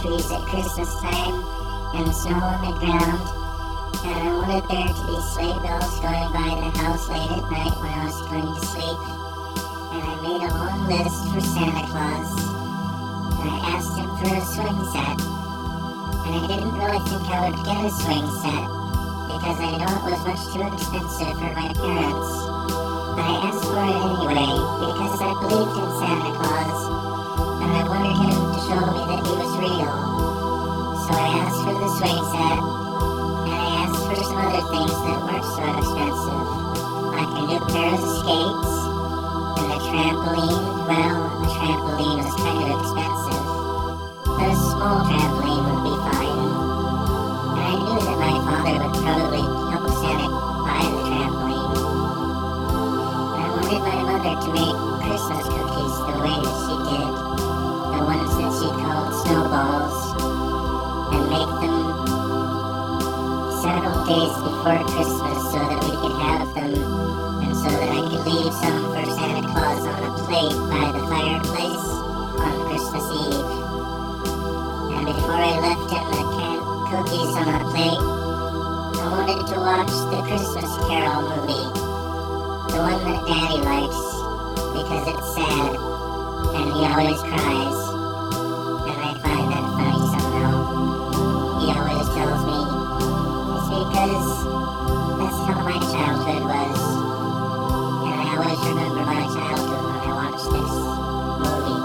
trees at Christmas time and snow on the ground. And I wanted there to be sleigh bells going by the house late at night when I was going to sleep. And I made a long list for Santa Claus. And I asked him for a swing set. And I didn't really think I would get a swing set because I know it was much too expensive for my parents. But I asked for it anyway because I believed in Santa Claus. And I wanted him to show me that he was real. So I asked for the swing set. For some other things that weren't so expensive, like a new pair of skates, and a trampoline. Well, the trampoline was kind of expensive, but a small trampoline would be fine. And I knew that my father would probably help Santa buy the trampoline. And I wanted my mother to make Christmas cookies the way that she did, the ones that she called snowballs, and make them several days before Christmas so that we could have them, and so that I could leave some for Santa Claus on a plate by the fireplace on Christmas Eve. And before I left him the canned cookies on a plate, I wanted to watch the Christmas Carol movie, the one that Daddy likes, because it's sad, and he always cries, and I find that funny somehow. He always tells me because that's how my childhood was, and I always remember my childhood when I watched this movie.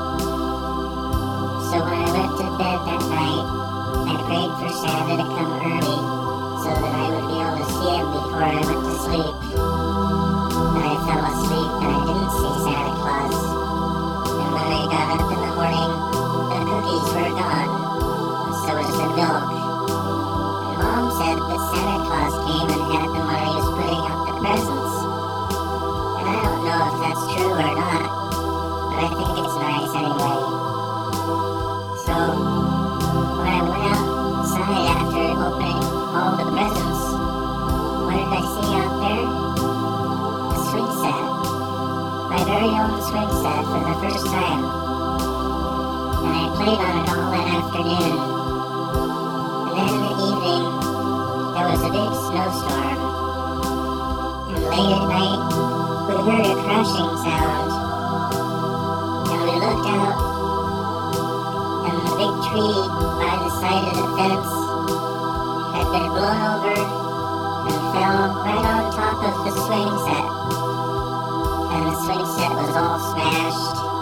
So when I went to bed that night, I prayed for Santa to come early so that I would be able to see him before I went to sleep. But I fell asleep and I didn't see Santa Claus. And when I got up in the morning, the cookies were gone, so was the milk. Mom said that Santa Claus came and had them while he was putting out the presents. And I don't know if that's true or not, but I think it's nice anyway. So, when I went outside after opening all the presents, what did I see out there? A swing set. My very own swing set for the first time. And I played on it all that afternoon. And then in the evening, there was a big snowstorm, and late at night, we heard a crashing sound, and we looked out, and the big tree by the side of the fence had been blown over and fell right on top of the swing set, and the swing set was all smashed,